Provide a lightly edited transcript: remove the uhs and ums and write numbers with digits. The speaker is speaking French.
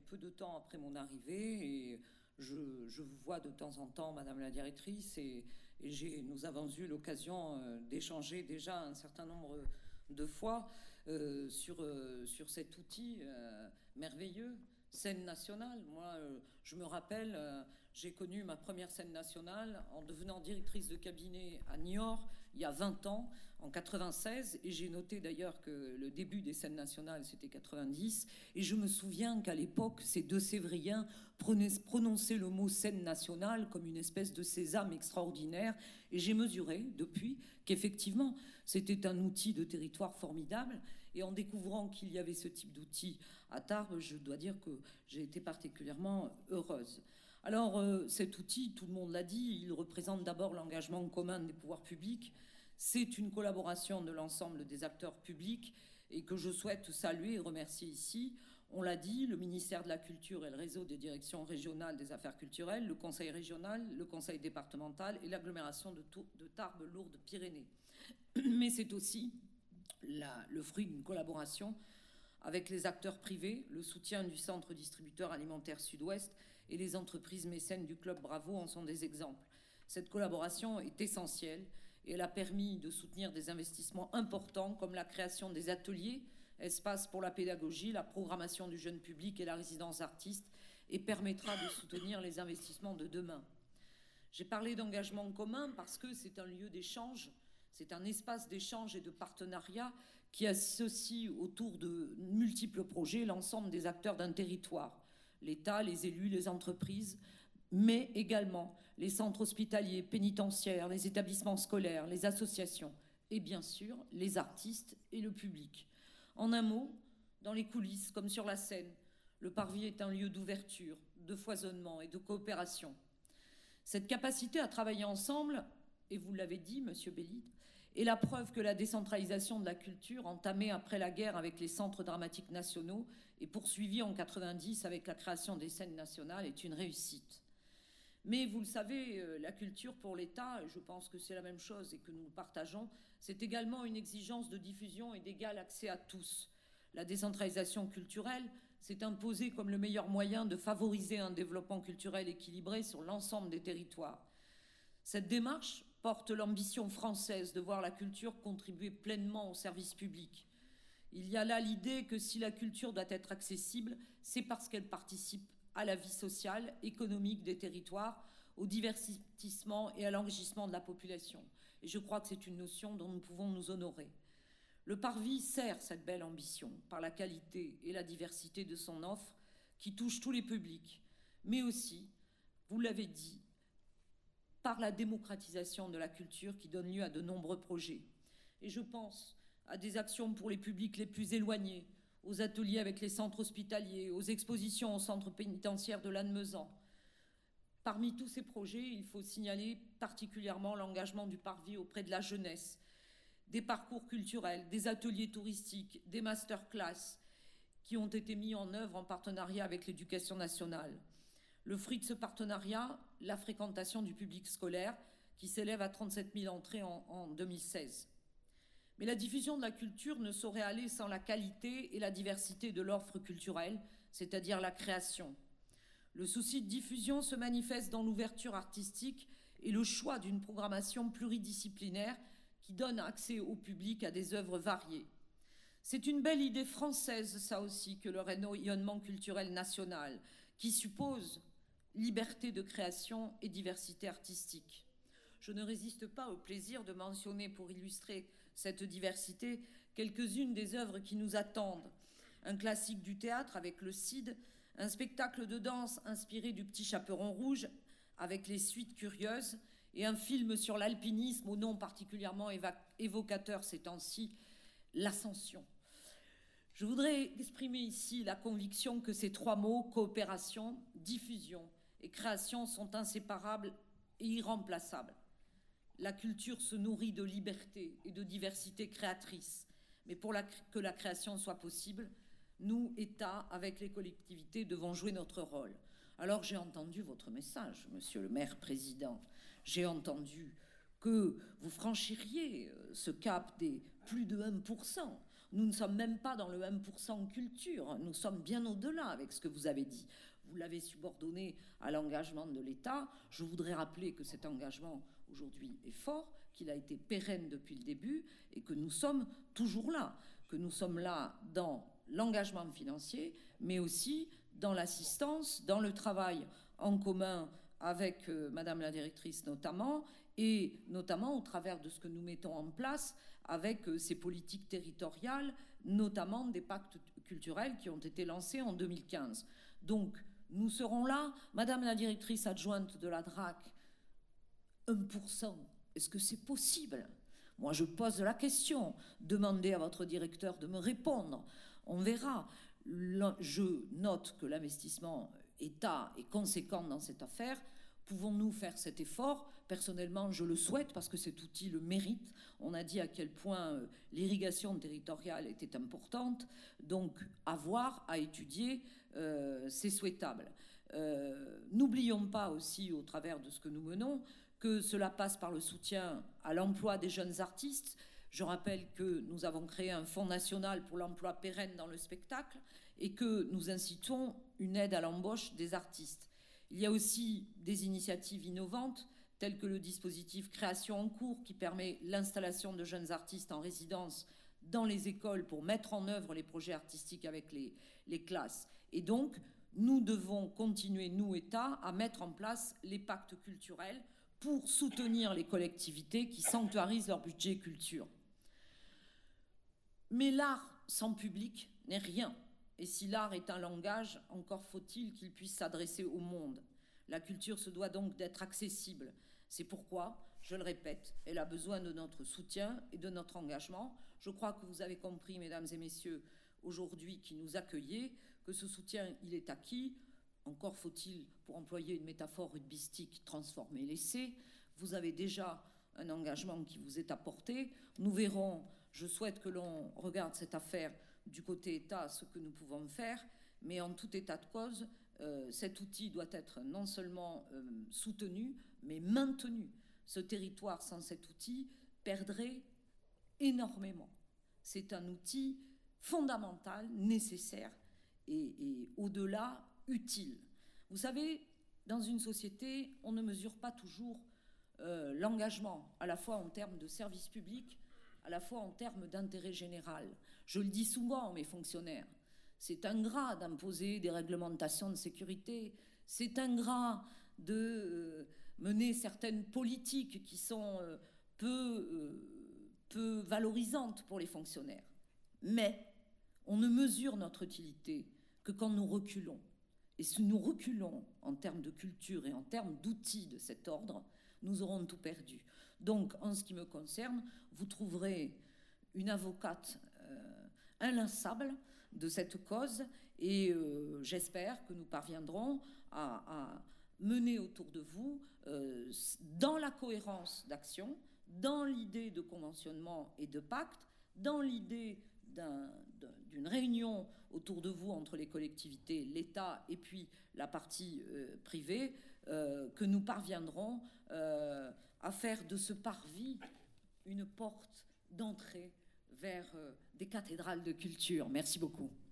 peu de temps après mon arrivée et je vous vois de temps en temps, Madame la directrice, et nous avons eu l'occasion d'échanger déjà un certain nombre de fois sur cet outil merveilleux. Scène nationale. Moi, je me rappelle, j'ai connu ma première scène nationale en devenant directrice de cabinet à Niort il y a 20 ans, en 96, et j'ai noté d'ailleurs que le début des scènes nationales, c'était 90, et je me souviens qu'à l'époque, ces deux Sévriens prononçaient le mot scène nationale comme une espèce de sésame extraordinaire, et j'ai mesuré depuis qu'effectivement, c'était un outil de territoire formidable, et en découvrant qu'il y avait ce type d'outil à Tarbes, je dois dire que j'ai été particulièrement heureuse. Alors, cet outil, tout le monde l'a dit, il représente d'abord l'engagement commun des pouvoirs publics. C'est une collaboration de l'ensemble des acteurs publics et que je souhaite saluer et remercier ici. On l'a dit, le ministère de la Culture et le réseau des directions régionales des affaires culturelles, le conseil régional, le conseil départemental et l'agglomération de Tarbes-Lourdes-Pyrénées. Mais c'est aussi le fruit d'une collaboration avec les acteurs privés, le soutien du centre distributeur alimentaire Sud-Ouest et les entreprises mécènes du Club Bravo en sont des exemples. Cette collaboration est essentielle et elle a permis de soutenir des investissements importants comme la création des ateliers, espaces pour la pédagogie, la programmation du jeune public et la résidence artiste, et permettra de soutenir les investissements de demain. J'ai parlé d'engagement commun parce que c'est un lieu d'échange. C'est un espace d'échange et de partenariat qui associe autour de multiples projets l'ensemble des acteurs d'un territoire, l'État, les élus, les entreprises, mais également les centres hospitaliers, pénitentiaires, les établissements scolaires, les associations et bien sûr les artistes et le public. En un mot, dans les coulisses comme sur la scène, le Parvis est un lieu d'ouverture, de foisonnement et de coopération. Cette capacité à travailler ensemble, et vous l'avez dit, Monsieur Bellide, est la preuve que la décentralisation de la culture, entamée après la guerre avec les centres dramatiques nationaux et poursuivie en 90 avec la création des scènes nationales, est une réussite. Mais vous le savez, la culture pour l'État, je pense que c'est la même chose et que nous partageons, c'est également une exigence de diffusion et d'égal accès à tous. La décentralisation culturelle s'est imposée comme le meilleur moyen de favoriser un développement culturel équilibré sur l'ensemble des territoires. Cette démarche porte l'ambition française de voir la culture contribuer pleinement au service public. Il y a là l'idée que si la culture doit être accessible, c'est parce qu'elle participe à la vie sociale, économique des territoires, au divertissement et à l'enrichissement de la population. Et je crois que c'est une notion dont nous pouvons nous honorer. Le Parvis sert cette belle ambition par la qualité et la diversité de son offre qui touche tous les publics, mais aussi, vous l'avez dit, par la démocratisation de la culture qui donne lieu à de nombreux projets. Et je pense à des actions pour les publics les plus éloignés, aux ateliers avec les centres hospitaliers, aux expositions au centre pénitentiaire de Lannemezan. Parmi tous ces projets, il faut signaler particulièrement l'engagement du Parvis auprès de la jeunesse, des parcours culturels, des ateliers touristiques, des masterclass qui ont été mis en œuvre en partenariat avec l'Éducation nationale. Le fruit de ce partenariat, la fréquentation du public scolaire qui s'élève à 37 000 entrées en 2016. Mais la diffusion de la culture ne saurait aller sans la qualité et la diversité de l'offre culturelle, c'est-à-dire la création. Le souci de diffusion se manifeste dans l'ouverture artistique et le choix d'une programmation pluridisciplinaire qui donne accès au public à des œuvres variées. C'est une belle idée française, ça aussi, que le rayonnement culturel national, qui suppose liberté de création et diversité artistique. Je ne résiste pas au plaisir de mentionner, pour illustrer cette diversité, quelques-unes des œuvres qui nous attendent. Un classique du théâtre avec le Cid, un spectacle de danse inspiré du Petit Chaperon Rouge avec les Suites Curieuses, et un film sur l'alpinisme au nom particulièrement évocateur ces temps-ci, L'Ascension. Je voudrais exprimer ici la conviction que ces trois mots, coopération, diffusion et création, sont inséparables et irremplaçables. La culture se nourrit de liberté et de diversité créatrice, mais pour que la création soit possible, nous, État, avec les collectivités, devons jouer notre rôle. Alors j'ai entendu votre message, Monsieur le maire président. J'ai entendu que vous franchiriez ce cap des plus de 1%. Nous ne sommes même pas dans le 1% culture, nous sommes bien au-delà avec ce que vous avez dit. Vous l'avez subordonné à l'engagement de l'État. Je voudrais rappeler que cet engagement aujourd'hui est fort, qu'il a été pérenne depuis le début et que nous sommes toujours là, que nous sommes là dans l'engagement financier, mais aussi dans l'assistance, dans le travail en commun avec Madame la directrice notamment, et notamment au travers de ce que nous mettons en place avec ces politiques territoriales, notamment des pactes culturels qui ont été lancés en 2015. Donc, nous serons là. Madame la directrice adjointe de la DRAC, 1%, est-ce que c'est possible? Moi, je pose la question. Demandez à votre directeur de me répondre. On verra. Je note que l'investissement État est conséquent dans cette affaire. Pouvons-nous faire cet effort? Personnellement, je le souhaite parce que cet outil le mérite. On a dit à quel point l'irrigation territoriale était importante. Donc, à voir, à étudier, c'est souhaitable. N'oublions pas aussi, au travers de ce que nous menons, que cela passe par le soutien à l'emploi des jeunes artistes. Je rappelle que nous avons créé un fonds national pour l'emploi pérenne dans le spectacle et que nous incitons une aide à l'embauche des artistes. Il y a aussi des initiatives innovantes, telles que le dispositif Création en cours, qui permet l'installation de jeunes artistes en résidence dans les écoles pour mettre en œuvre les projets artistiques avec les classes. Et donc, nous devons continuer, nous, État, à mettre en place les pactes culturels pour soutenir les collectivités qui sanctuarisent leur budget culture. Mais l'art sans public n'est rien. Et si l'art est un langage, encore faut-il qu'il puisse s'adresser au monde. La culture se doit donc d'être accessible. C'est pourquoi, je le répète, elle a besoin de notre soutien et de notre engagement. Je crois que vous avez compris, mesdames et messieurs, aujourd'hui qui nous accueillez, que ce soutien, il est acquis. Encore faut-il, pour employer une métaphore rugbystique, transformer l'essai. Vous avez déjà un engagement qui vous est apporté. Nous verrons, je souhaite que l'on regarde cette affaire du côté État, ce que nous pouvons faire, mais en tout état de cause, cet outil doit être non seulement soutenu, mais maintenu. Ce territoire sans cet outil perdrait énormément. C'est un outil fondamental, nécessaire et au-delà utile. Vous savez, dans une société, on ne mesure pas toujours l'engagement, à la fois en termes de service public, à la fois en termes d'intérêt général. Je le dis souvent à mes fonctionnaires, c'est ingrat d'imposer des réglementations de sécurité, c'est ingrat de mener certaines politiques qui sont peu valorisantes pour les fonctionnaires. Mais on ne mesure notre utilité que quand nous reculons. Et si nous reculons en termes de culture et en termes d'outils de cet ordre, nous aurons tout perdu. Donc, en ce qui me concerne, vous trouverez une avocate inlassable de cette cause et j'espère que nous parviendrons à mener autour de vous, dans la cohérence d'action, dans l'idée de conventionnement et de pacte, dans l'idée d'une réunion autour de vous entre les collectivités, l'État et puis la partie privée, que nous parviendrons à faire de ce parvis une porte d'entrée vers des cathédrales de culture. Merci beaucoup.